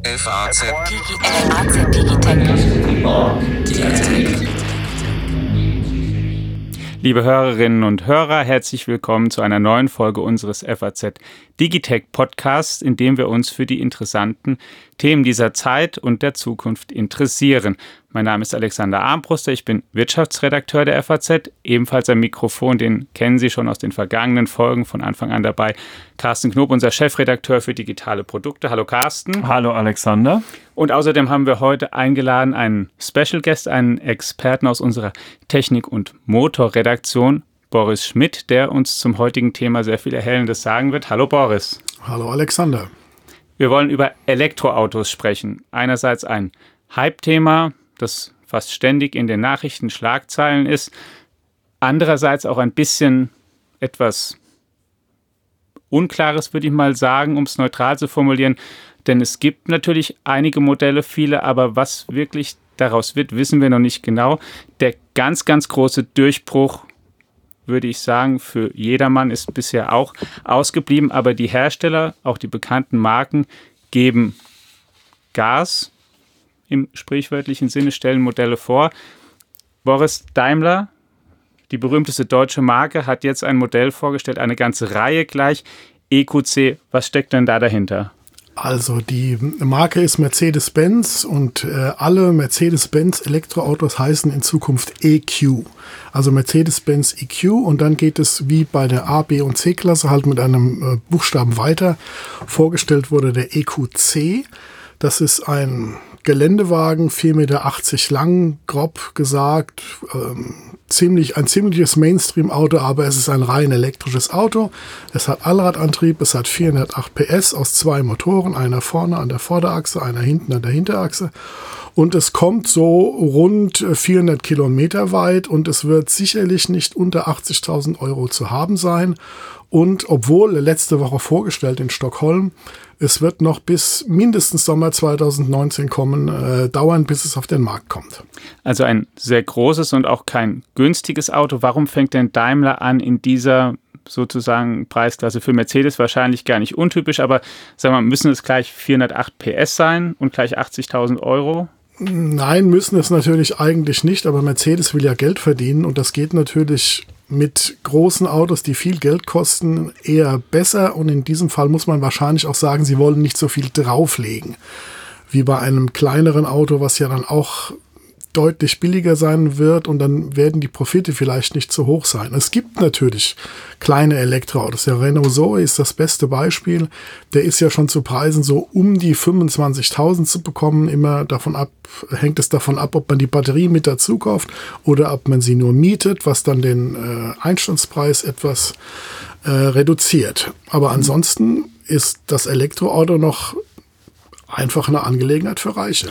FAZ Digitech. Liebe Hörerinnen und Hörer, herzlich willkommen zu einer neuen Folge unseres FAZ Digitech Podcasts, in dem wir uns für die interessanten Themen dieser Zeit und der Zukunft interessieren. Mein Name ist Alexander Armbruster, ich bin Wirtschaftsredakteur der FAZ, ebenfalls am Mikrofon, den kennen Sie schon aus den vergangenen Folgen, von Anfang an dabei, Carsten Knob, unser Chefredakteur für digitale Produkte. Hallo Carsten. Hallo Alexander. Und außerdem haben wir heute eingeladen einen Special Guest, einen Experten aus unserer Technik- und Motorredaktion, Boris Schmidt, der uns zum heutigen Thema sehr viel Erhellendes sagen wird. Hallo Boris. Hallo Alexander. Wir wollen über Elektroautos sprechen. Einerseits ein Hype-Thema, das fast ständig in den Nachrichten Schlagzeilen ist. Andererseits auch ein bisschen etwas Unklares, würde ich mal sagen, um es neutral zu formulieren. Denn es gibt natürlich einige Modelle, viele, aber was wirklich daraus wird, wissen wir noch nicht genau. Der ganz, ganz große Durchbruch, würde ich sagen, für jedermann ist bisher auch ausgeblieben. Aber die Hersteller, auch die bekannten Marken, geben Gas im sprichwörtlichen Sinne, stellen Modelle vor. Boris, Daimler, die berühmteste deutsche Marke, hat jetzt ein Modell vorgestellt, eine ganze Reihe gleich. EQC, was steckt denn da dahinter? Also die Marke ist Mercedes-Benz und alle Mercedes-Benz Elektroautos heißen in Zukunft EQ. Also Mercedes-Benz EQ, und dann geht es wie bei der A, B und C-Klasse halt mit einem Buchstaben weiter. Vorgestellt wurde der EQC. Das ist ein Geländewagen, 4,80 Meter lang, grob gesagt, ein ziemliches Mainstream-Auto, aber es ist ein rein elektrisches Auto. Es hat Allradantrieb, es hat 408 PS aus 2 Motoren, einer vorne an der Vorderachse, einer hinten an der Hinterachse. Und es kommt so rund 400 Kilometer weit und es wird sicherlich nicht unter 80.000 Euro zu haben sein. Und obwohl letzte Woche vorgestellt in Stockholm, es wird noch bis mindestens Sommer 2019 dauern, bis es auf den Markt kommt. Also ein sehr großes und auch kein günstiges Auto. Warum fängt denn Daimler an, in dieser sozusagen Preisklasse für Mercedes wahrscheinlich gar nicht untypisch, aber sagen wir mal, müssen es gleich 408 PS sein und gleich 80.000 Euro? Nein, müssen es natürlich eigentlich nicht, aber Mercedes will ja Geld verdienen und das geht natürlich mit großen Autos, die viel Geld kosten, eher besser, und in diesem Fall muss man wahrscheinlich auch sagen, sie wollen nicht so viel drauflegen wie bei einem kleineren Auto, was ja dann auch deutlich billiger sein wird, und dann werden die Profite vielleicht nicht so hoch sein. Es gibt natürlich kleine Elektroautos. Der Renault Zoe ist das beste Beispiel. Der ist ja schon zu Preisen so um die 25.000 zu bekommen. Hängt es davon ab, ob man die Batterie mit dazu kauft oder ob man sie nur mietet, was dann den Einstandspreis etwas reduziert. Aber ansonsten ist das Elektroauto noch einfach eine Angelegenheit für Reiche.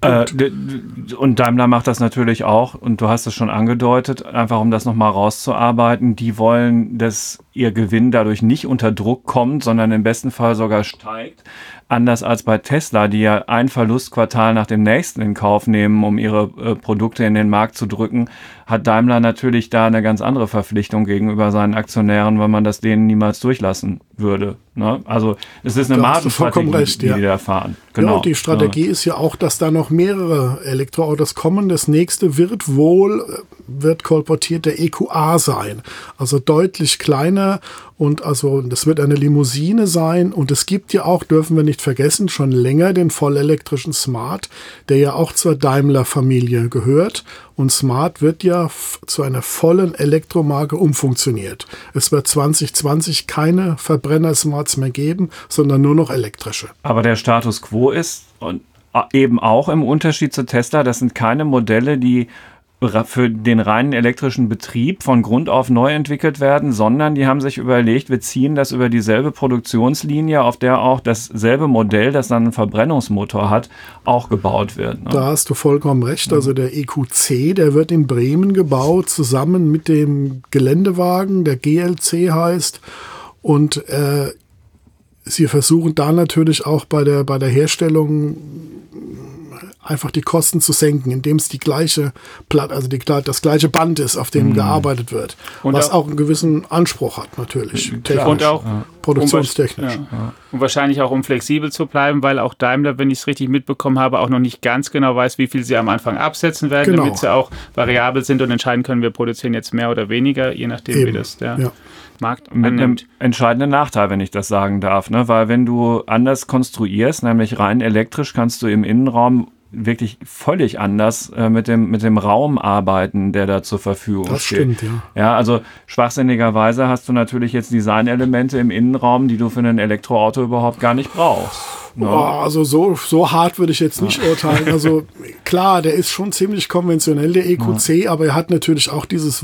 Und Daimler macht das natürlich auch, und du hast es schon angedeutet, einfach um das nochmal rauszuarbeiten. Die wollen, dass ihr Gewinn dadurch nicht unter Druck kommt, sondern im besten Fall sogar steigt. Anders als bei Tesla, die ja ein Verlustquartal nach dem nächsten in Kauf nehmen, um ihre Produkte in den Markt zu drücken, hat Daimler natürlich da eine ganz andere Verpflichtung gegenüber seinen Aktionären, weil man das denen niemals durchlassen würde. Ne? Also es ist eine Margenstrategie, die da fahren. Genau. Ja, und die Strategie ist ja auch, dass da noch mehrere Elektroautos kommen. Das nächste wird kolportiert der EQA sein. Also deutlich kleiner, und also das wird eine Limousine sein. Und es gibt ja auch, dürfen wir nicht vergessen, schon länger den vollelektrischen Smart, der ja auch zur Daimler-Familie gehört. Und Smart wird ja zu einer vollen Elektromarke umfunktioniert. Es wird 2020 keine Verbrenner-Smarts mehr geben, sondern nur noch elektrische. Aber der Status quo ist, und eben auch im Unterschied zu Tesla, das sind keine Modelle, die für den reinen elektrischen Betrieb von Grund auf neu entwickelt werden, sondern die haben sich überlegt, wir ziehen das über dieselbe Produktionslinie, auf der auch dasselbe Modell, das dann einen Verbrennungsmotor hat, auch gebaut wird. Ne? Da hast du vollkommen recht. Also der EQC, der wird in Bremen gebaut, zusammen mit dem Geländewagen, der GLC heißt. Und sie versuchen da natürlich auch bei der Herstellung einfach die Kosten zu senken, indem es die gleiche das gleiche Band ist, auf dem gearbeitet wird. Und was auch einen gewissen Anspruch hat, natürlich. Technisch, und auch produktionstechnisch. Und wahrscheinlich auch, um flexibel zu bleiben, weil auch Daimler, wenn ich es richtig mitbekommen habe, auch noch nicht ganz genau weiß, wie viel sie am Anfang absetzen werden, damit sie auch variabel sind und entscheiden können, wir produzieren jetzt mehr oder weniger, je nachdem, wie das der Markt annimmt. Mit einem entscheidenden Nachteil, wenn ich das sagen darf, ne? Weil wenn du anders konstruierst, nämlich rein elektrisch, kannst du im Innenraum wirklich völlig anders mit dem Raum arbeiten, der da zur Verfügung steht. Das stimmt, ja. Ja, also schwachsinnigerweise hast du natürlich jetzt Designelemente im Innenraum, die du für ein Elektroauto überhaupt gar nicht brauchst. Ne? Also so hart würde ich jetzt nicht urteilen. Also klar, der ist schon ziemlich konventionell, der EQC, aber er hat natürlich auch dieses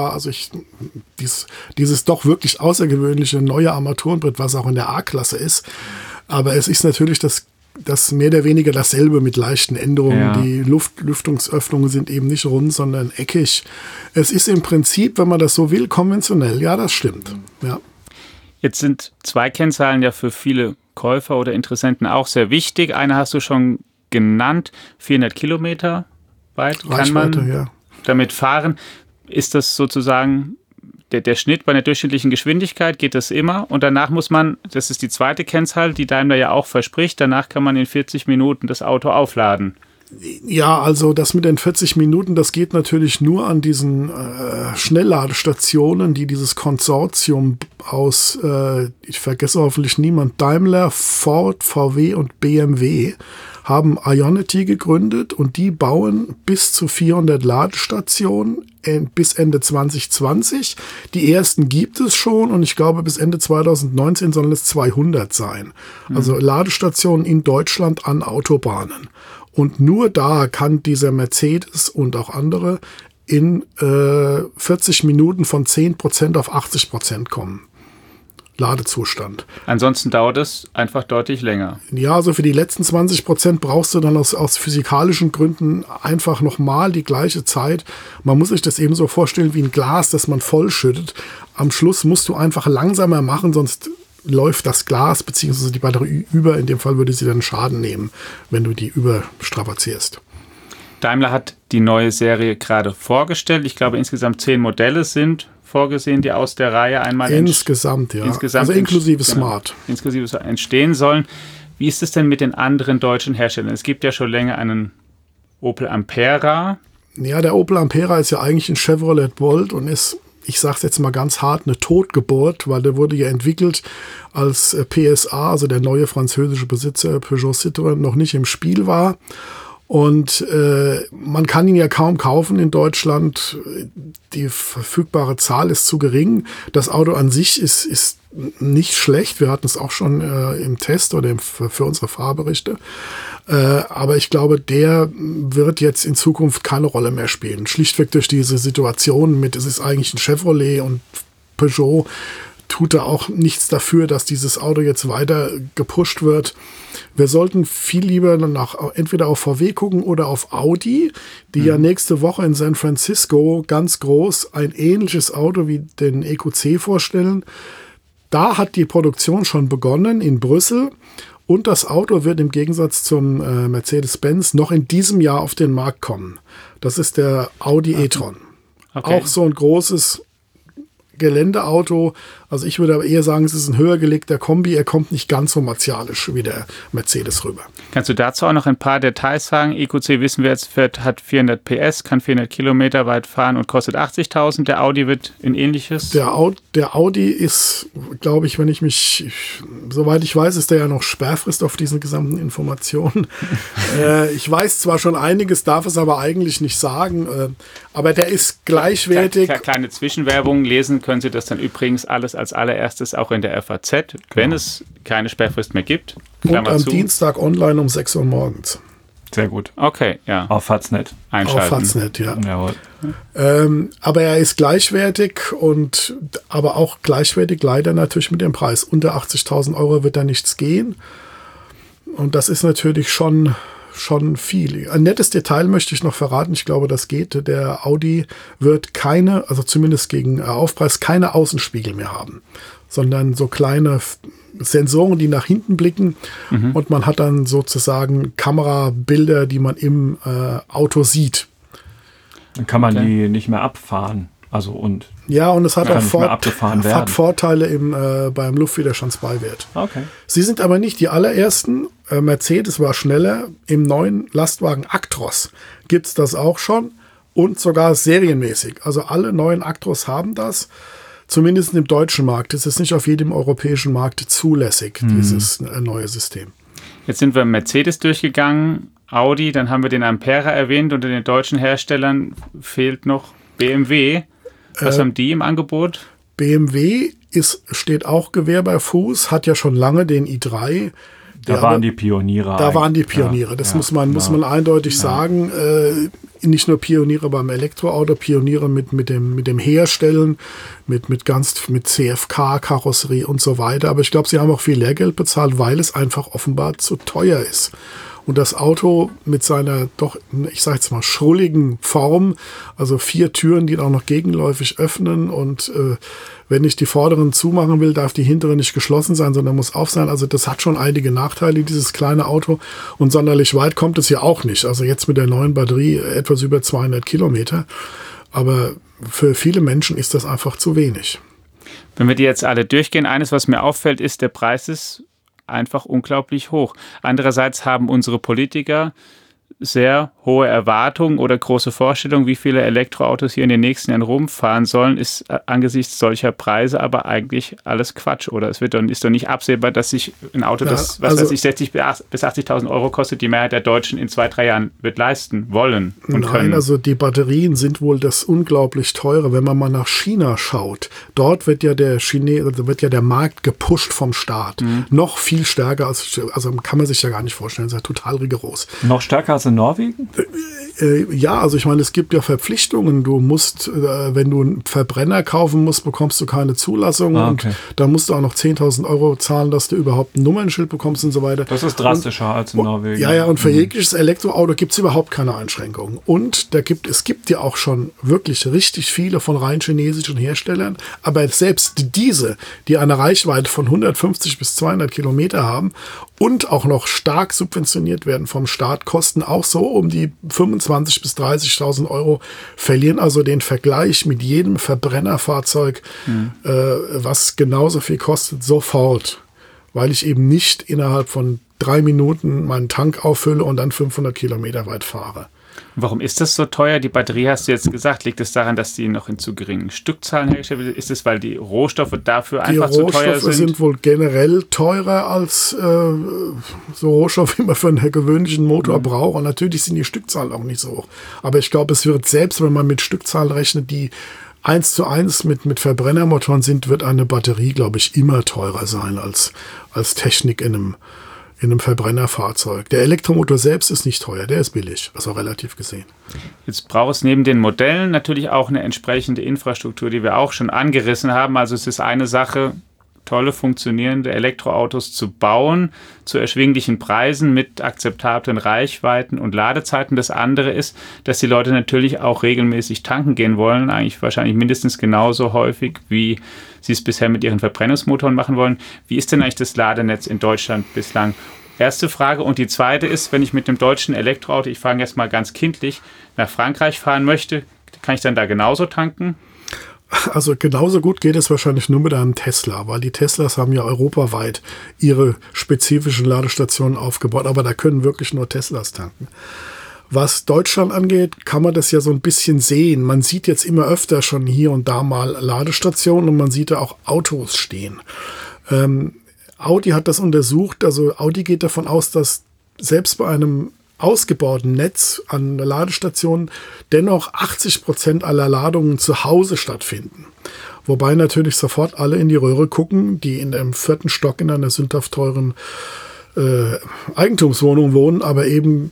dieses doch wirklich außergewöhnliche neue Armaturenbrett, was auch in der A-Klasse ist. Aber es ist natürlich das mehr oder weniger dasselbe mit leichten Änderungen. Ja. Die Lüftungsöffnungen sind eben nicht rund, sondern eckig. Es ist im Prinzip, wenn man das so will, konventionell. Ja, das stimmt. Ja. Jetzt sind 2 Kennzahlen ja für viele Käufer oder Interessenten auch sehr wichtig. Eine hast du schon genannt, 400 Kilometer weit kann man damit fahren. Ist das sozusagen der Schnitt bei einer durchschnittlichen Geschwindigkeit, geht das immer? Und danach muss man, das ist die zweite Kennzahl, die Daimler ja auch verspricht, danach kann man in 40 Minuten das Auto aufladen. Ja, also das mit den 40 Minuten, das geht natürlich nur an diesen Schnellladestationen, die dieses Konsortium aus, ich vergesse hoffentlich niemand, Daimler, Ford, VW und BMW haben Ionity gegründet und die bauen bis zu 400 Ladestationen bis Ende 2020. Die ersten gibt es schon und ich glaube bis Ende 2019 sollen es 200 sein. Also Ladestationen in Deutschland an Autobahnen. Und nur da kann dieser Mercedes und auch andere in 40 Minuten von 10% auf 80% kommen. Ladezustand. Ansonsten dauert es einfach deutlich länger. Ja, also für die letzten 20% brauchst du dann aus physikalischen Gründen einfach nochmal die gleiche Zeit. Man muss sich das eben so vorstellen wie ein Glas, das man vollschüttet. Am Schluss musst du einfach langsamer machen, sonst läuft das Glas bzw. die Batterie über. In dem Fall würde sie dann Schaden nehmen, wenn du die überstrapazierst. Daimler hat die neue Serie gerade vorgestellt. Ich glaube, insgesamt 10 Modelle sind vorgesehen, die aus der Reihe einmal insgesamt also inklusive Smart. Inklusive entstehen sollen. Wie ist es denn mit den anderen deutschen Herstellern? Es gibt ja schon länger einen Opel Ampera. Ja, der Opel Ampera ist ja eigentlich ein Chevrolet Bolt und ist, ich sage es jetzt mal ganz hart, eine Totgeburt, weil der wurde ja entwickelt, als PSA, also der neue französische Besitzer Peugeot Citroën, noch nicht im Spiel war. Und man kann ihn ja kaum kaufen in Deutschland. Die verfügbare Zahl ist zu gering. Das Auto an sich ist nicht schlecht. Wir hatten es auch schon im Test oder für unsere Fahrberichte. Aber ich glaube, der wird jetzt in Zukunft keine Rolle mehr spielen. Schlichtweg durch diese Situation mit, es ist eigentlich ein Chevrolet und Peugeot tut da auch nichts dafür, dass dieses Auto jetzt weiter gepusht wird. Wir sollten viel lieber entweder auf VW gucken oder auf Audi, die ja nächste Woche in San Francisco ganz groß ein ähnliches Auto wie den EQC vorstellen. Da hat die Produktion schon begonnen in Brüssel und das Auto wird im Gegensatz zum Mercedes-Benz noch in diesem Jahr auf den Markt kommen. Das ist der Audi e-tron. Okay. Auch so ein großes Geländeauto. Also ich würde aber eher sagen, es ist ein höher gelegter Kombi. Er kommt nicht ganz so martialisch wie der Mercedes rüber. Kannst du dazu auch noch ein paar Details sagen? EQC wissen wir jetzt, hat 400 PS, kann 400 Kilometer weit fahren und kostet 80.000. Der Audi wird in ähnliches? Der Audi ist, glaube ich, soweit ich weiß, ist der ja noch Sperrfrist auf diesen gesamten Informationen. Ich weiß zwar schon einiges, darf es aber eigentlich nicht sagen. Aber der ist gleichwertig. Kleine Zwischenwerbung, lesen können Sie das dann übrigens alles als allererstes auch in der FAZ, wenn es keine Sperrfrist mehr gibt. Und am Dienstag online um 6 Uhr morgens. Sehr gut. Okay, ja. Auf Faznet. Einschalten. Auf Faznet, ja. Jawohl. Aber er ist gleichwertig aber auch gleichwertig leider natürlich mit dem Preis. Unter 80.000 € wird da nichts gehen. Und das ist natürlich schon schon viel. Ein nettes Detail möchte ich noch verraten. Ich glaube, das geht. Der Audi wird also zumindest gegen Aufpreis, keine Außenspiegel mehr haben, sondern so kleine Sensoren, die nach hinten blicken. Und man hat dann sozusagen Kamerabilder, die man im Auto sieht. Dann kann man die nicht mehr abfahren. Und es hat auch hat Vorteile beim Luftwiderstandsbeiwert. Okay. Sie sind aber nicht die allerersten. Mercedes war schneller. Im neuen Lastwagen Actros gibt es das auch schon und sogar serienmäßig. Also alle neuen Actros haben das, zumindest im deutschen Markt. Es ist nicht auf jedem europäischen Markt zulässig, dieses neue System. Jetzt sind wir Mercedes durchgegangen, Audi, dann haben wir den Ampera erwähnt. Unter den deutschen Herstellern fehlt noch BMW. Was haben die im Angebot? BMW steht auch Gewehr bei Fuß, hat ja schon lange den i3. Da waren die Pioniere. Das muss man eindeutig sagen. Nicht nur Pioniere beim Elektroauto, Pioniere mit dem Herstellen, mit CFK-Karosserie und so weiter. Aber ich glaube, sie haben auch viel Lehrgeld bezahlt, weil es einfach offenbar zu teuer ist. Und das Auto mit seiner doch, ich sage jetzt mal, schrulligen Form, also 4 Türen, die auch noch gegenläufig öffnen und wenn ich die vorderen zumachen will, darf die hintere nicht geschlossen sein, sondern muss auf sein. Also das hat schon einige Nachteile, dieses kleine Auto. Und sonderlich weit kommt es ja auch nicht. Also jetzt mit der neuen Batterie etwas über 200 Kilometer. Aber für viele Menschen ist das einfach zu wenig. Wenn wir die jetzt alle durchgehen, eines, was mir auffällt, ist, der Preis ist einfach unglaublich hoch. Andererseits haben unsere Politiker sehr hohe Erwartungen oder große Vorstellungen, wie viele Elektroautos hier in den nächsten Jahren rumfahren sollen, ist angesichts solcher Preise aber eigentlich alles Quatsch. Oder ist doch nicht absehbar, dass sich ein Auto, das 60.000 bis 80.000 Euro kostet, die Mehrheit der Deutschen in 2-3 Jahren wird leisten wollen und können. Nein, also die Batterien sind wohl das unglaublich teure. Wenn man mal nach China schaut, dort wird ja der Markt gepusht vom Staat. Noch viel stärker, also kann man sich ja gar nicht vorstellen, das ist ja total rigoros. Noch stärker als in Norwegen? Ja, also ich meine, es gibt ja Verpflichtungen. Du musst, wenn du einen Verbrenner kaufen musst, bekommst du keine Zulassung. Okay. Und dann musst du auch noch 10.000 Euro zahlen, dass du überhaupt ein Nummernschild bekommst und so weiter. Das ist drastischer als in Norwegen. Ja, und für jegliches Elektroauto gibt es überhaupt keine Einschränkungen. Und es gibt ja auch schon wirklich richtig viele von rein chinesischen Herstellern. Aber selbst diese, die eine Reichweite von 150 bis 200 Kilometer haben und auch noch stark subventioniert werden vom Staat, kosten auch so um die 25.000 bis 30.000 Euro, verlieren also den Vergleich mit jedem Verbrennerfahrzeug, was genauso viel kostet, sofort, weil ich eben nicht innerhalb von 3 Minuten meinen Tank auffülle und dann 500 Kilometer weit fahre. Warum ist das so teuer? Die Batterie, hast du jetzt gesagt, liegt es daran, dass die noch in zu geringen Stückzahlen hergestellt wird? Ist es, weil die Rohstoffe dafür einfach zu teuer sind? Die Rohstoffe sind wohl generell teurer als so Rohstoffe, wie man für einen gewöhnlichen Motor braucht. Und natürlich sind die Stückzahlen auch nicht so hoch. Aber ich glaube, es wird selbst, wenn man mit Stückzahlen rechnet, die 1:1 mit Verbrennermotoren sind, wird eine Batterie, glaube ich, immer teurer sein als Technik in einem Verbrennerfahrzeug. Der Elektromotor selbst ist nicht teuer, der ist billig, also relativ gesehen. Jetzt braucht es neben den Modellen natürlich auch eine entsprechende Infrastruktur, die wir auch schon angerissen haben. Also es ist eine Sache, tolle, funktionierende Elektroautos zu bauen, zu erschwinglichen Preisen mit akzeptablen Reichweiten und Ladezeiten. Das andere ist, dass die Leute natürlich auch regelmäßig tanken gehen wollen, eigentlich wahrscheinlich mindestens genauso häufig, wie sie es bisher mit ihren Verbrennungsmotoren machen wollen. Wie ist denn eigentlich das Ladenetz in Deutschland bislang? Erste Frage. Und die zweite ist, wenn ich mit dem deutschen Elektroauto, ich fange jetzt mal ganz kindlich, nach Frankreich fahren möchte, kann ich dann da genauso tanken? Also genauso gut geht es wahrscheinlich nur mit einem Tesla, weil die Teslas haben ja europaweit ihre spezifischen Ladestationen aufgebaut, aber da können wirklich nur Teslas tanken. Was Deutschland angeht, kann man das ja so ein bisschen sehen. Man sieht jetzt immer öfter schon hier und da mal Ladestationen und man sieht da auch Autos stehen. Audi hat das untersucht, also Audi geht davon aus, dass selbst bei einem ausgebauten Netz an Ladestationen dennoch 80% aller Ladungen zu Hause stattfinden. Wobei natürlich sofort alle in die Röhre gucken, die in dem 4. Stock in einer sündhaft teuren Eigentumswohnung wohnen, aber eben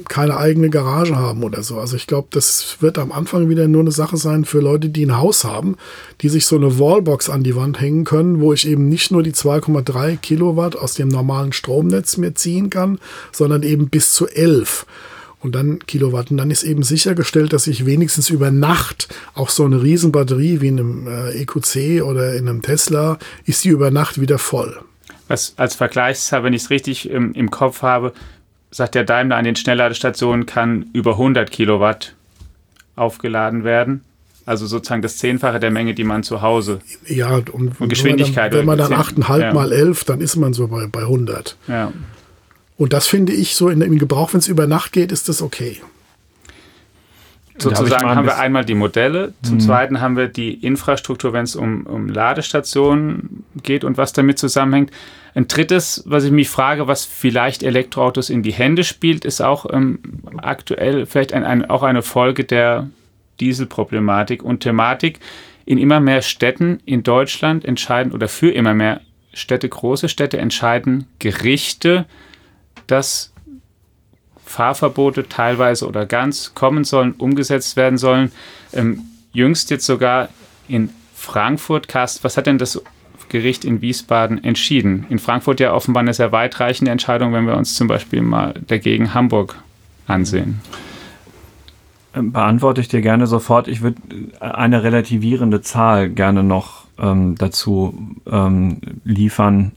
keine eigene Garage haben oder so. Also ich glaube, das wird am Anfang wieder nur eine Sache sein für Leute, die ein Haus haben, die sich so eine Wallbox an die Wand hängen können, wo ich eben nicht nur die 2,3 Kilowatt aus dem normalen Stromnetz mir ziehen kann, sondern eben bis zu 11 und dann Kilowatt. Und dann ist eben sichergestellt, dass ich wenigstens über Nacht auch so eine Riesenbatterie wie in einem EQC oder in einem Tesla, ist die über Nacht wieder voll. Was als Vergleichszahl, wenn ich es richtig im Kopf habe, sagt der Daimler, an den Schnellladestationen kann über 100 Kilowatt aufgeladen werden. Also sozusagen das 10-fache der Menge, die man zu Hause. Ja, und Geschwindigkeit. Wenn man dann 8,5 mal 11, dann ist man so bei 100. Ja. Und das finde ich so im Gebrauch, wenn es über Nacht geht, ist das okay. Sozusagen haben wir einmal die Modelle, zum Zweiten haben wir die Infrastruktur, wenn es um Ladestationen geht und was damit zusammenhängt. Ein drittes, was ich mich frage, was vielleicht Elektroautos in die Hände spielt, ist auch aktuell vielleicht auch eine Folge der Dieselproblematik und Thematik. In immer mehr Städten in Deutschland entscheiden oder für immer mehr Städte, große Städte entscheiden Gerichte, dass Fahrverbote teilweise oder ganz kommen sollen, umgesetzt werden sollen. Jüngst jetzt sogar in Frankfurt. Carsten, was hat denn das Gericht in Wiesbaden entschieden? In Frankfurt ja offenbar eine sehr weitreichende Entscheidung, wenn wir uns zum Beispiel mal dagegen Hamburg ansehen. Beantworte ich dir gerne sofort. Ich würde eine relativierende Zahl gerne noch dazu liefern.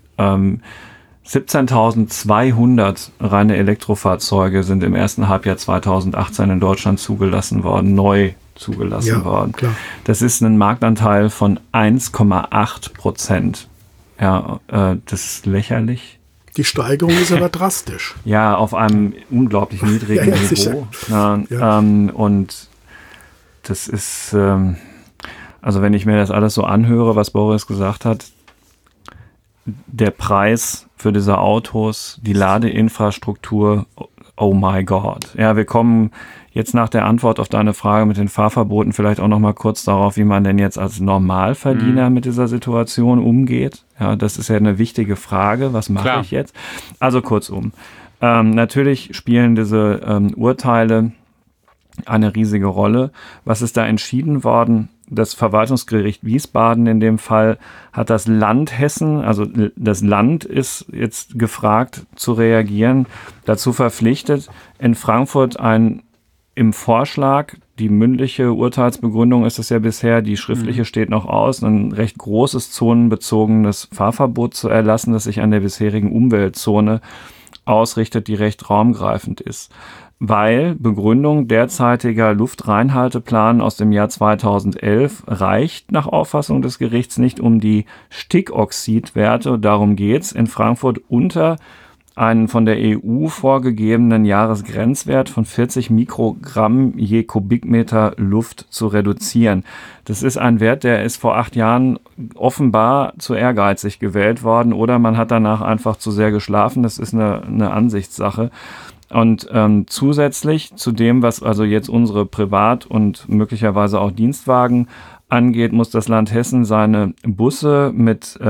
17.200 reine Elektrofahrzeuge sind im ersten Halbjahr 2018 in Deutschland zugelassen worden, neu zugelassen worden. Klar. Das ist ein Marktanteil von 1,8%. Ja, das ist lächerlich. Die Steigerung ist aber drastisch. Ja, auf einem unglaublich niedrigen Niveau. Und das ist, also wenn ich mir das alles so anhöre, was Boris gesagt hat, der Preis für diese Autos, die Ladeinfrastruktur, oh my God. Ja, wir kommen jetzt nach der Antwort auf deine Frage mit den Fahrverboten vielleicht auch noch mal kurz darauf, wie man denn jetzt als Normalverdiener mit dieser Situation umgeht. Ja, das ist ja eine wichtige Frage. Was mache ich jetzt? Also kurzum. Natürlich spielen diese Urteile eine riesige Rolle. Was ist da entschieden worden? Das Verwaltungsgericht Wiesbaden in dem Fall hat das Land Hessen, also das Land ist jetzt gefragt zu reagieren, dazu verpflichtet, in Frankfurt im Vorschlag, die mündliche Urteilsbegründung ist es ja bisher, die schriftliche steht noch aus, ein recht großes zonenbezogenes Fahrverbot zu erlassen, das sich an der bisherigen Umweltzone ausrichtet, die recht raumgreifend ist. Weil Begründung derzeitiger Luftreinhalteplan aus dem Jahr 2011 reicht nach Auffassung des Gerichts nicht, um die Stickoxidwerte, darum geht's, in Frankfurt unter einen von der EU vorgegebenen Jahresgrenzwert von 40 Mikrogramm je Kubikmeter Luft zu reduzieren. Das ist ein Wert, der ist vor 8 Jahren offenbar zu ehrgeizig gewählt worden oder man hat danach einfach zu sehr geschlafen. Das ist eine Ansichtssache. Und zusätzlich zu dem, was also jetzt unsere Privat- und möglicherweise auch Dienstwagen angeht, muss das Land Hessen seine Busse mit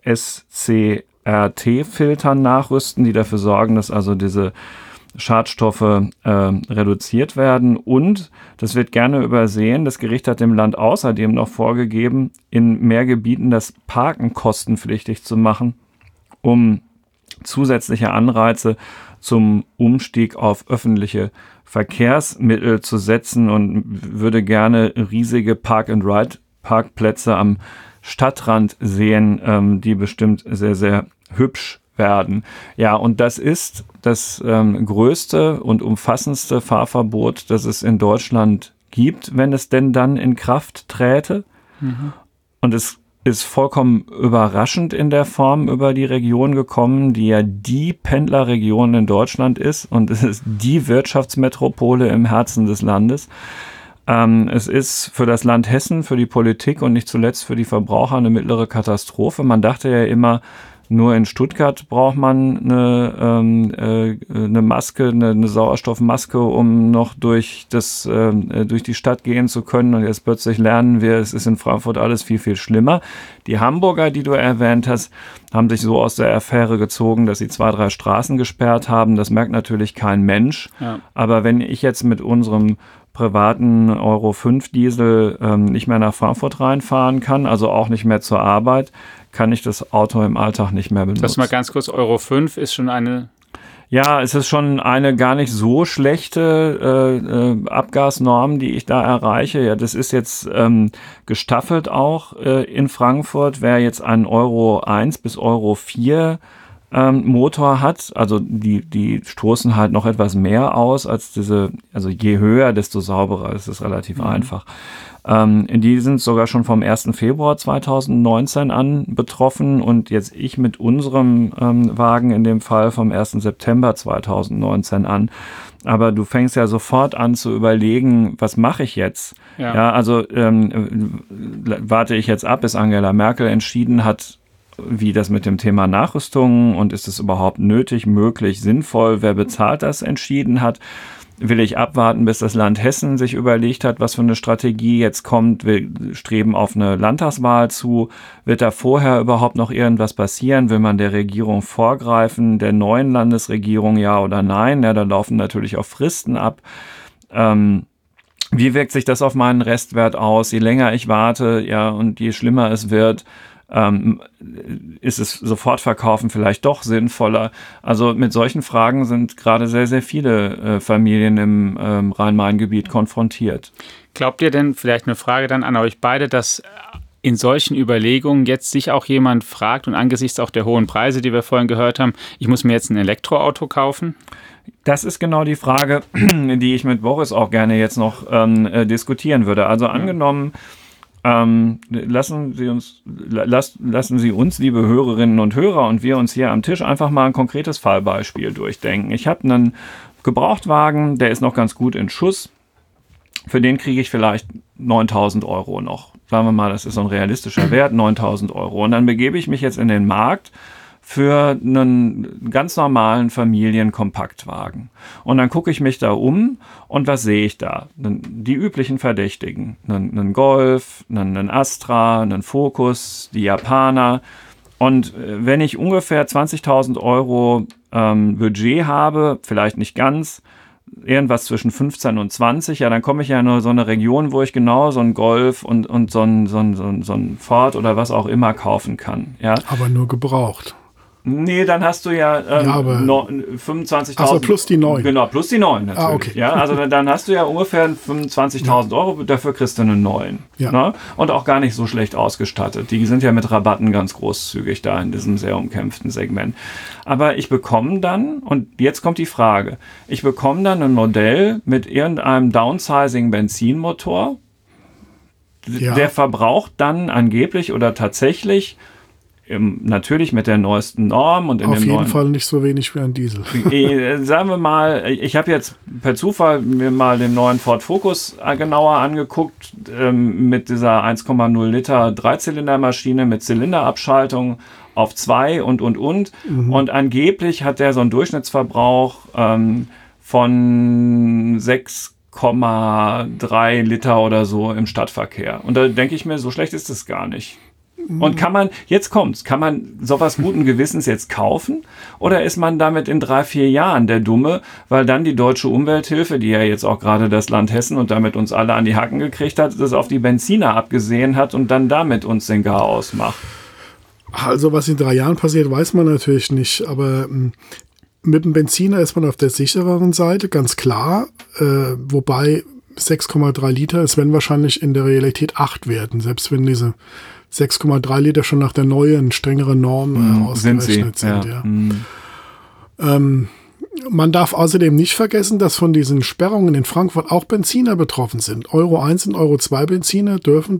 SCRT-Filtern nachrüsten, die dafür sorgen, dass also diese Schadstoffe reduziert werden. Und, das wird gerne übersehen, das Gericht hat dem Land außerdem noch vorgegeben, in mehr Gebieten das Parken kostenpflichtig zu machen, um zusätzliche Anreize zum Umstieg auf öffentliche Verkehrsmittel zu setzen und würde gerne riesige Park-and-Ride-Parkplätze am Stadtrand sehen, die bestimmt sehr, sehr hübsch werden. Ja, und das ist das größte und umfassendste Fahrverbot, das es in Deutschland gibt, wenn es denn dann in Kraft träte. Und es ist vollkommen überraschend in der Form über die Region gekommen, die ja die Pendlerregion in Deutschland ist und es ist die Wirtschaftsmetropole im Herzen des Landes. Es ist für das Land Hessen, für die Politik und nicht zuletzt für die Verbraucher eine mittlere Katastrophe. Man dachte ja immer, Nur in Stuttgart braucht man eine Maske, eine Sauerstoffmaske, um noch durch die Stadt gehen zu können. Und jetzt plötzlich lernen wir, es ist in Frankfurt alles viel, viel schlimmer. Die Hamburger, die du erwähnt hast, haben sich so aus der Affäre gezogen, dass sie 2, 3 Straßen gesperrt haben. Das merkt natürlich kein Mensch. Ja. Aber wenn ich jetzt mit unserem privaten Euro 5 Diesel nicht mehr nach Frankfurt reinfahren kann, also auch nicht mehr zur Arbeit, kann ich das Auto im Alltag nicht mehr benutzen. Das mal ganz kurz, Euro 5 ist schon eine... Ja, es ist schon eine gar nicht so schlechte Abgasnorm, die ich da erreiche. Ja, das ist jetzt gestaffelt auch in Frankfurt. Wer jetzt einen Euro 1 bis Euro 4 Motor hat, also die stoßen halt noch etwas mehr aus als also je höher, desto sauberer. Das ist relativ einfach. Die sind sogar schon vom 1. Februar 2019 an betroffen und jetzt ich mit unserem Wagen in dem Fall vom 1. September 2019 an. Aber du fängst ja sofort an zu überlegen, was mache ich jetzt? Ja, also warte ich jetzt ab, bis Angela Merkel entschieden hat, wie das mit dem Thema Nachrüstung und ist es überhaupt nötig, möglich, sinnvoll, wer bezahlt das, entschieden hat. Will ich abwarten, bis das Land Hessen sich überlegt hat, was für eine Strategie jetzt kommt? Wir streben auf eine Landtagswahl zu. Wird da vorher überhaupt noch irgendwas passieren? Will man der Regierung vorgreifen, der neuen Landesregierung, ja oder nein? Ja, da laufen natürlich auch Fristen ab. Wie wirkt sich das auf meinen Restwert aus? Je länger ich warte, ja, und je schlimmer es wird, ist es sofort verkaufen vielleicht doch sinnvoller? Also mit solchen Fragen sind gerade sehr, sehr viele Familien im Rhein-Main-Gebiet konfrontiert. Glaubt ihr denn, vielleicht eine Frage dann an euch beide, dass in solchen Überlegungen jetzt sich auch jemand fragt und angesichts auch der hohen Preise, die wir vorhin gehört haben, ich muss mir jetzt ein Elektroauto kaufen? Das ist genau die Frage, die ich mit Boris auch gerne jetzt noch diskutieren würde. Also angenommen, lassen Sie uns, liebe Hörerinnen und Hörer, und wir uns hier am Tisch einfach mal ein konkretes Fallbeispiel durchdenken. Ich habe einen Gebrauchtwagen, der ist noch ganz gut in Schuss. Für den kriege ich vielleicht 9.000 Euro noch. Sagen wir mal, das ist so ein realistischer Wert, 9.000 Euro. Und dann begebe ich mich jetzt in den Markt für einen ganz normalen Familienkompaktwagen. Und dann gucke ich mich da um und was sehe ich da? Die üblichen Verdächtigen. Einen Golf, einen Astra, einen Focus, die Japaner. Und wenn ich ungefähr 20.000 Euro Budget habe, vielleicht nicht ganz, irgendwas zwischen 15 und 20, ja, dann komme ich ja in so eine Region, wo ich genau so einen Golf und so einen Ford oder was auch immer kaufen kann. Ja. Aber nur gebraucht. Nee, dann hast du ja 25.000. Also plus die 9. Genau, plus die 9 natürlich. Okay. Ja, also dann hast du ja ungefähr 25.000 Euro, dafür kriegst du einen neuen. Ja. Ne? Und auch gar nicht so schlecht ausgestattet. Die sind ja mit Rabatten ganz großzügig da in diesem sehr umkämpften Segment. Aber ich bekomme dann, und jetzt kommt die Frage, ich bekomme dann ein Modell mit irgendeinem Downsizing-Benzinmotor. Ja. Der verbraucht dann angeblich oder tatsächlich natürlich mit der neuesten Norm und in auf dem jeden Fall nicht so wenig wie ein Diesel. Sagen wir mal, ich habe jetzt per Zufall mir mal den neuen Ford Focus genauer angeguckt mit dieser 1,0 Liter Dreizylindermaschine mit Zylinderabschaltung auf 2 und. Mhm. Und angeblich hat der so einen Durchschnittsverbrauch von 6,3 Liter oder so im Stadtverkehr. Und da denke ich mir, so schlecht ist es gar nicht. Und kann man sowas guten Gewissens jetzt kaufen? Oder ist man damit in 3-4 Jahren der Dumme, weil dann die deutsche Umwelthilfe, die ja jetzt auch gerade das Land Hessen und damit uns alle an die Hacken gekriegt hat, das auf die Benziner abgesehen hat und dann damit uns den Garaus macht? Also was in 3 Jahren passiert, weiß man natürlich nicht. Aber mit dem Benziner ist man auf der sichereren Seite, ganz klar. Wobei 6,3 Liter, es werden wahrscheinlich in der Realität 8 werden, selbst wenn diese 6,3 Liter schon nach der neuen, strengeren Norm ausgerechnet sind. Ja. Man darf außerdem nicht vergessen, dass von diesen Sperrungen in Frankfurt auch Benziner betroffen sind. Euro 1 und Euro 2 Benziner dürfen dann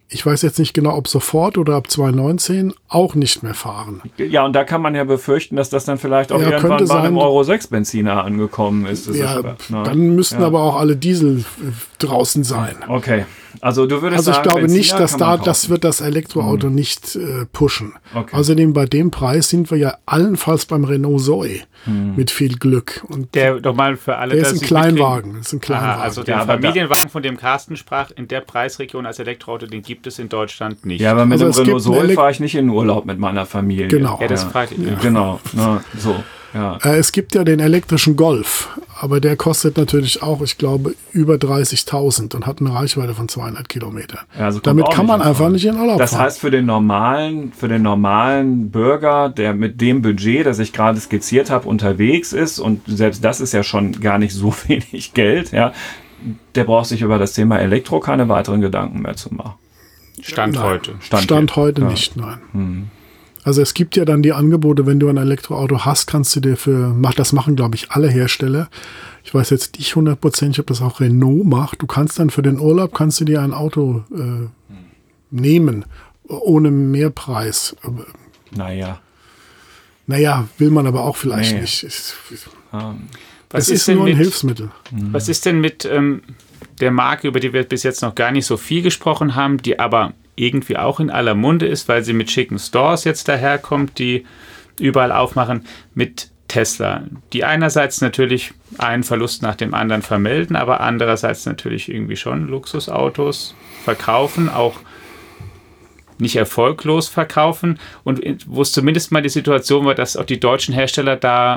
ich weiß jetzt nicht genau, ob sofort oder ab 2019 auch nicht mehr fahren. Ja, und da kann man ja befürchten, dass das dann vielleicht auch irgendwann bei einem Euro-6-Benziner angekommen ist. Dann müssten aber auch alle Diesel draußen sein. Okay, also du würdest sagen, ich glaube Benziner nicht, dass das wird das Elektroauto nicht pushen. Okay. Außerdem bei dem Preis sind wir ja allenfalls beim Renault Zoe mit viel Glück. Und der nochmal für alle, der ist ein Kleinwagen. Also der Familienwagen, von dem Carsten sprach, in der Preisregion als Elektroauto, den gibt es in Deutschland nicht. Ja, aber mit dem Renault Zoe fahre ich nicht in Urlaub mit meiner Familie. Genau. Ja, das frage ich. Genau, so. Ja. Es gibt ja den elektrischen Golf, aber der kostet natürlich auch, ich glaube, über 30.000 und hat eine Reichweite von 200 Kilometern. Ja, also damit kann man einfach nicht in Urlaub fahren. Das heißt, für den normalen Bürger, der mit dem Budget, das ich gerade skizziert habe, unterwegs ist, und selbst das ist ja schon gar nicht so wenig Geld, ja, der braucht sich über das Thema Elektro keine weiteren Gedanken mehr zu machen. Stand heute nicht, nein. Also es gibt ja dann die Angebote, wenn du ein Elektroauto hast, kannst du dir das machen, glaube ich, alle Hersteller. Ich weiß jetzt nicht 100%, ob das auch Renault macht. Du kannst dann für den Urlaub, kannst du dir ein Auto nehmen, ohne Mehrpreis. Naja, will man aber auch vielleicht nicht. Es ist nur ein Hilfsmittel. Was ist denn mit der Marke, über die wir bis jetzt noch gar nicht so viel gesprochen haben, die aber irgendwie auch in aller Munde ist, weil sie mit schicken Stores jetzt daherkommt, die überall aufmachen, mit Tesla, die einerseits natürlich einen Verlust nach dem anderen vermelden, aber andererseits natürlich irgendwie schon Luxusautos verkaufen, auch nicht erfolglos verkaufen, und wo es zumindest mal die Situation war, dass auch die deutschen Hersteller da,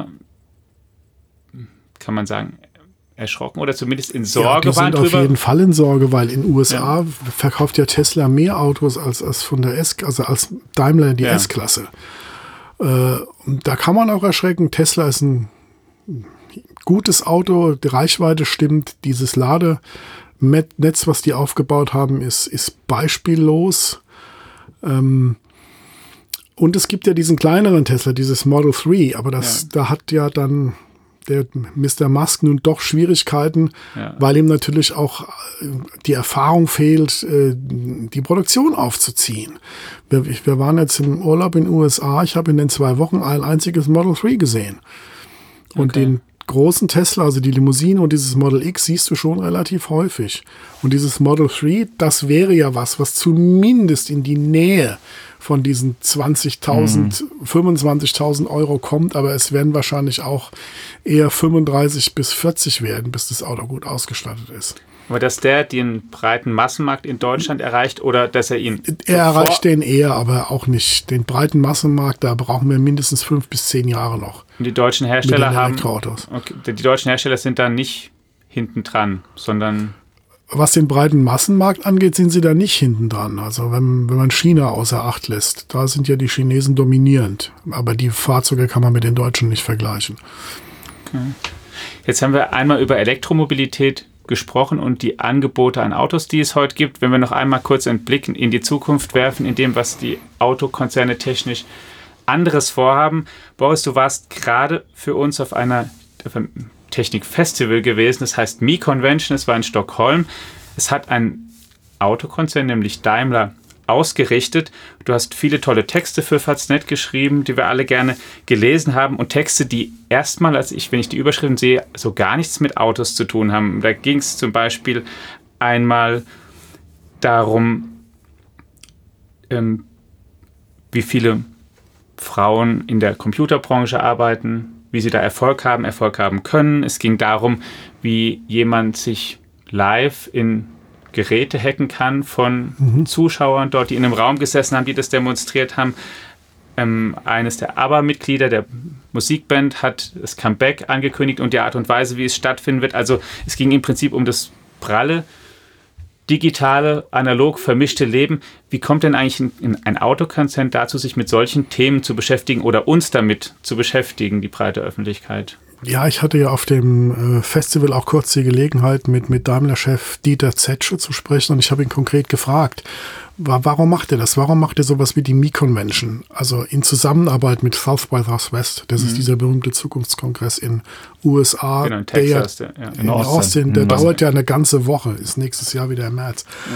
kann man sagen, erschrocken oder zumindest in Sorge waren drüber. Die sind auf jeden Fall in Sorge, weil in den USA verkauft ja Tesla mehr Autos als von der als Daimler die S-Klasse. Da kann man auch erschrecken. Tesla ist ein gutes Auto, die Reichweite stimmt, dieses Ladenetz, was die aufgebaut haben, ist beispiellos. Und es gibt ja diesen kleineren Tesla, dieses Model 3, aber da hat ja dann der Mr. Musk nun doch Schwierigkeiten, weil ihm natürlich auch die Erfahrung fehlt, die Produktion aufzuziehen. Wir waren jetzt im Urlaub in den USA, ich habe in den 2 Wochen ein einziges Model 3 gesehen. Und den großen Tesla, also die Limousine und dieses Model X siehst du schon relativ häufig. Und dieses Model 3, das wäre ja was zumindest in die Nähe von diesen 20.000, 25.000 Euro kommt, aber es werden wahrscheinlich auch eher 35 bis 40 werden, bis das Auto gut ausgestattet ist. Aber dass der den breiten Massenmarkt in Deutschland erreicht oder dass er ihn... Er erreicht den eher, aber auch nicht. Den breiten Massenmarkt, da brauchen wir mindestens 5 bis 10 Jahre noch. Und die deutschen Hersteller haben... Elektroautos. Okay, die deutschen Hersteller sind da nicht hinten dran, sondern... Was den breiten Massenmarkt angeht, sind sie da nicht hinten dran. Also wenn man China außer Acht lässt, da sind ja die Chinesen dominierend. Aber die Fahrzeuge kann man mit den Deutschen nicht vergleichen. Okay. Jetzt haben wir einmal über Elektromobilität gesprochen und die Angebote an Autos, die es heute gibt. Wenn wir noch einmal kurz einen Blick in die Zukunft werfen, in dem, was die Autokonzerne technisch anderes vorhaben. Boris, du warst gerade für uns auf einem Technikfestival gewesen, das heißt Mi-Convention, es war in Stockholm. Es hat ein Autokonzern, nämlich Daimler, ausgerichtet. Du hast viele tolle Texte für Faznet geschrieben, die wir alle gerne gelesen haben, und Texte, die erstmal, wenn ich die Überschriften sehe, so gar nichts mit Autos zu tun haben. Da ging es zum Beispiel einmal darum, wie viele Frauen in der Computerbranche arbeiten, wie sie da Erfolg haben können. Es ging darum, wie jemand sich live in Geräte hacken kann von Zuschauern dort, die in einem Raum gesessen haben, die das demonstriert haben. Eines der ABBA-Mitglieder der Musikband hat das Comeback angekündigt und die Art und Weise, wie es stattfinden wird. Also es ging im Prinzip um das pralle, digitale, analog vermischte Leben. Wie kommt denn eigentlich ein Autokonzern dazu, sich mit solchen Themen zu beschäftigen oder uns damit zu beschäftigen, die breite Öffentlichkeit? Ja, ich hatte ja auf dem Festival auch kurz die Gelegenheit, mit Daimler-Chef Dieter Zetsche zu sprechen, und ich habe ihn konkret gefragt, warum macht er das? Warum macht er sowas wie die Mi-Convention? Also in Zusammenarbeit mit South by Southwest. Das ist dieser berühmte Zukunftskongress in USA. Genau, in Texas. In Austin. Der dauert ja eine ganze Woche. Ist nächstes Jahr wieder im März.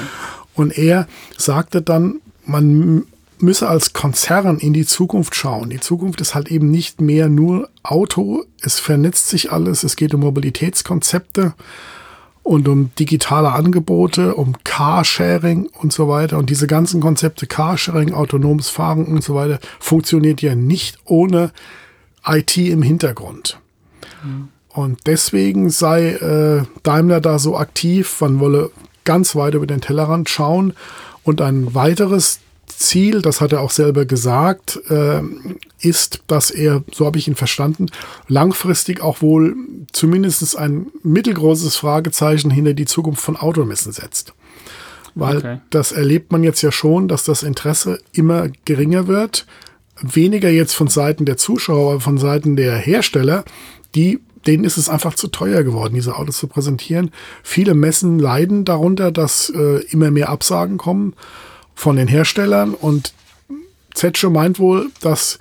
Und er sagte dann, man müsse als Konzern in die Zukunft schauen. Die Zukunft ist halt eben nicht mehr nur Auto, es vernetzt sich alles, es geht um Mobilitätskonzepte und um digitale Angebote, um Carsharing und so weiter. Und diese ganzen Konzepte, Carsharing, autonomes Fahren und so weiter, funktioniert ja nicht ohne IT im Hintergrund. Und deswegen sei Daimler da so aktiv, man wolle ganz weit über den Tellerrand schauen. Und ein weiteres Ziel, das hat er auch selber gesagt, ist, dass er, so habe ich ihn verstanden, langfristig auch wohl zumindest ein mittelgroßes Fragezeichen hinter die Zukunft von Automessen setzt. Weil das erlebt man jetzt ja schon, dass das Interesse immer geringer wird. Weniger jetzt von Seiten der Zuschauer, aber von Seiten der Hersteller, denen ist es einfach zu teuer geworden, diese Autos zu präsentieren. Viele Messen leiden darunter, dass immer mehr Absagen kommen von den Herstellern. Und Zetsche meint wohl, dass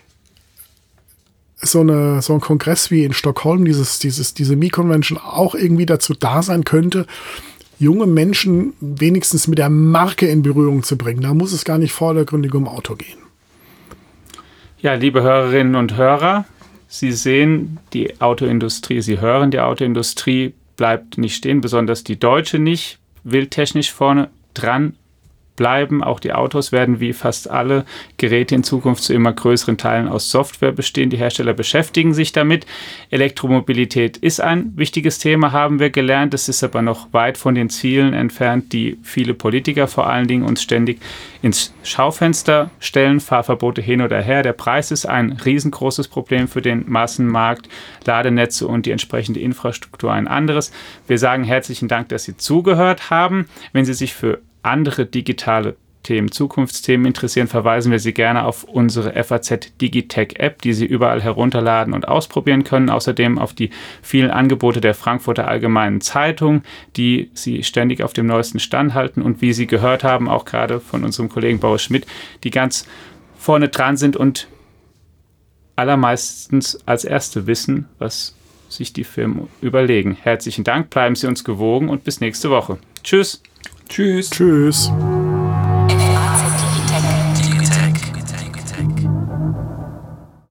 so ein Kongress wie in Stockholm, diese Mi-Convention auch irgendwie dazu da sein könnte, junge Menschen wenigstens mit der Marke in Berührung zu bringen. Da muss es gar nicht vordergründig um Auto gehen. Ja, liebe Hörerinnen und Hörer, Sie sehen die Autoindustrie, Sie hören, die Autoindustrie bleibt nicht stehen, besonders die deutsche nicht, will technisch vorne dran bleiben. Auch die Autos werden wie fast alle Geräte in Zukunft zu immer größeren Teilen aus Software bestehen. Die Hersteller beschäftigen sich damit. Elektromobilität ist ein wichtiges Thema, haben wir gelernt. Es ist aber noch weit von den Zielen entfernt, die viele Politiker vor allen Dingen uns ständig ins Schaufenster stellen. Fahrverbote hin oder her. Der Preis ist ein riesengroßes Problem für den Massenmarkt. Ladenetze und die entsprechende Infrastruktur ein anderes. Wir sagen herzlichen Dank, dass Sie zugehört haben. Wenn Sie sich für andere digitale Themen, Zukunftsthemen interessieren, verweisen wir Sie gerne auf unsere FAZ Digitech App, die Sie überall herunterladen und ausprobieren können. Außerdem auf die vielen Angebote der Frankfurter Allgemeinen Zeitung, die Sie ständig auf dem neuesten Stand halten und wie Sie gehört haben, auch gerade von unserem Kollegen Boris Schmidt, die ganz vorne dran sind und allermeistens als Erste wissen, was sich die Firmen überlegen. Herzlichen Dank, bleiben Sie uns gewogen und bis nächste Woche. Tschüss. Tschüss. Tschüss.